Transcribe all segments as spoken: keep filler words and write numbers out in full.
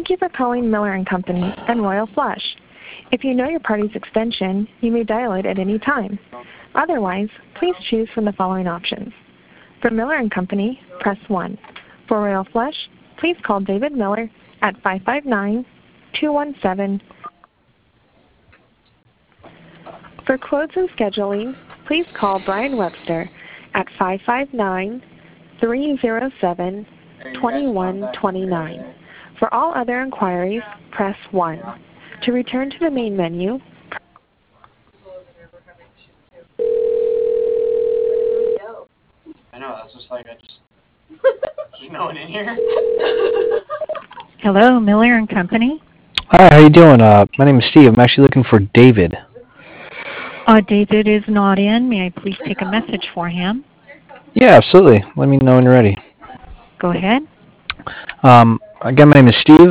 Thank you for calling Miller and Company and Royal Flush. If you know your party's extension, you may dial it at any time. Otherwise, please choose from the following options. For Miller and Company, press one. For Royal Flush, please call David Miller at five five nine, two one seven. For quotes and scheduling, please call Brian Webster at five five nine, three zero seven, two one two nine. For all other inquiries, press one. To return to the main menu, I know, that's just like, I just, there's no one in here. Hello, Miller and Company. Hi, how you doing? Uh, my name is Steve. I'm actually looking for David. Uh, David is not in. May I please take a message for him? Yeah, absolutely. Let me know when you're ready. Go ahead. Um, again, my name is Steve.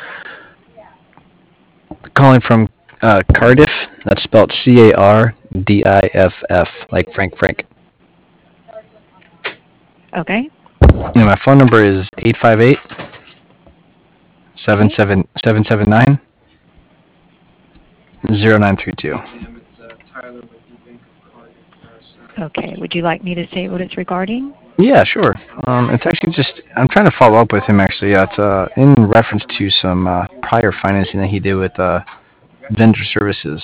Calling from uh, Cardiff. That's spelled C A R D I F F, like Frank Frank. Okay. And my phone number is eight five eight, seven seven nine, zero nine three two. Okay. Would you like me to say what it's regarding? Yeah, sure. Um, it's actually just, I'm trying to follow up with him actually. Uh, it's uh, in reference to some uh, prior financing that he did with uh, vendor services.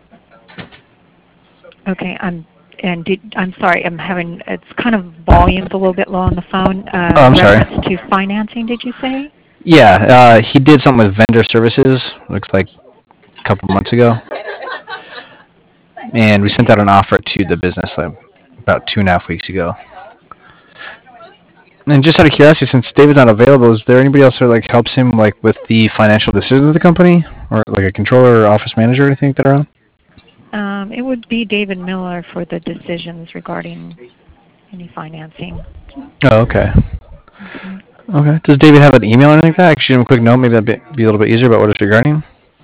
Okay. I'm and did, I'm sorry. I'm having it's kind of volume's a little bit low on the phone. Uh, oh, I'm sorry. Reference to financing, did you say? Yeah, uh, he did something with vendor services. Looks like a couple months ago, and we sent out an offer to the business like about two and a half weeks ago. And just out of curiosity, since David's not available, is there anybody else that like helps him like with the financial decisions of the company, or like a controller or office manager or anything like that around? Um, it would be David Miller for the decisions regarding any financing. Oh, okay. Okay. Does David have an email or anything like that? I can shoot him a quick note. Maybe that'd be, be a little bit easier about what it's regarding.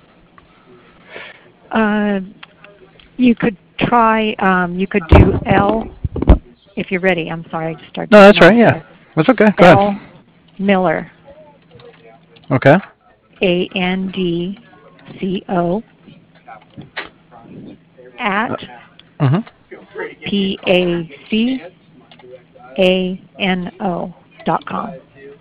Uh, you could try. Um, you could do L if you're ready. I'm sorry, I just started. No, that's right. Yeah, that's okay. Go L ahead. Miller. Okay. A N D C O at Uh-huh. P A C A N O dot com.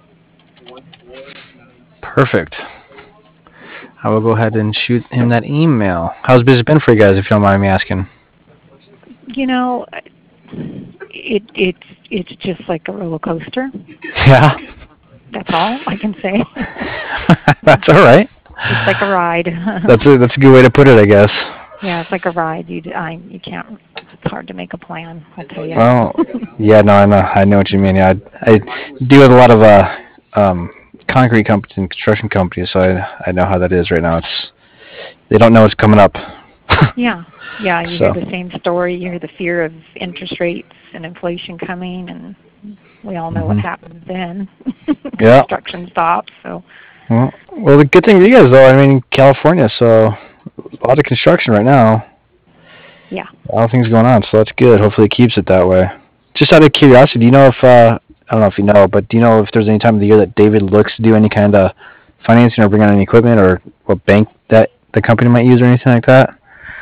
Perfect. I will go ahead and shoot him that email. How's business been for you guys, if you don't mind me asking? You know, it it's it's just like a roller coaster. Yeah. That's all I can say. That's all right. It's like a ride. that's a that's a good way to put it, I guess. Yeah, it's like a ride. You I you can't. It's hard to make a plan. I'll tell you. Well, yeah, no, I know I know what you mean. Yeah, I I deal with a lot of uh um concrete companies and construction companies, so I I know how that is right now. It's they don't know what's coming up. Yeah, yeah. You so. hear the same story. You hear the fear of interest rates and inflation coming, and we all know mm-hmm. what happens then. Yeah. Construction stops. So. Well, well, the good thing for you guys, though, I mean, California, so a lot of construction right now. Yeah. A lot of things going on, so that's good. Hopefully it keeps it that way. Just out of curiosity, do you know if, uh, I don't know if you know, but do you know if there's any time of the year that David looks to do any kind of financing or bring on any equipment, or what bank that the company might use or anything like that?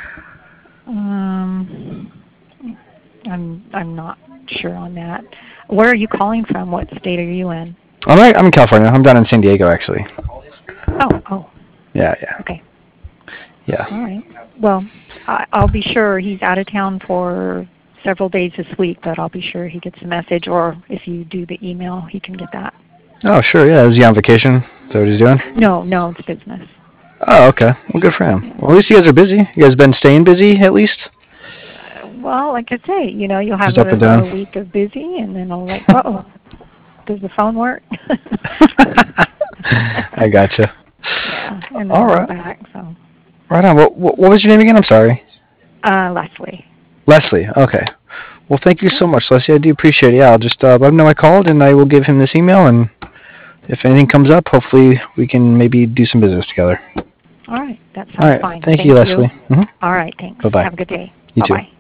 Um, I'm I'm not sure on that. Where are you calling from? What state are you in? I'm, I'm in California. I'm down in San Diego, actually. Oh, oh. Yeah, yeah. Okay. Yeah. All right. Well, I, I'll be sure he's out of town for several days this week, but I'll be sure he gets the message, or if you do the email, he can get that. Oh, sure, yeah. Is he on vacation? Is that what he's doing? No, no, it's business. Oh, okay. Well, good for him. Well, at least you guys are busy. You guys been staying busy, at least? Uh, well, like I say, you know, you'll have Just up and down. a, a week of busy, and then I'll like, uh-oh, does the phone work? I gotcha. Yeah, and then All right. go back, so. Right on. What, what was your name again? I'm sorry. Uh, Leslie. Leslie. Okay. Well, thank you so much, Leslie. I do appreciate it. Yeah, I'll just uh, let him know I called, and I will give him this email, and if anything comes up, hopefully we can maybe do some business together. All right. That sounds All right. fine. Thank, Thank you, you, Leslie. Mm-hmm. All right. Thanks. Bye-bye. Have a good day. You Bye-bye. too.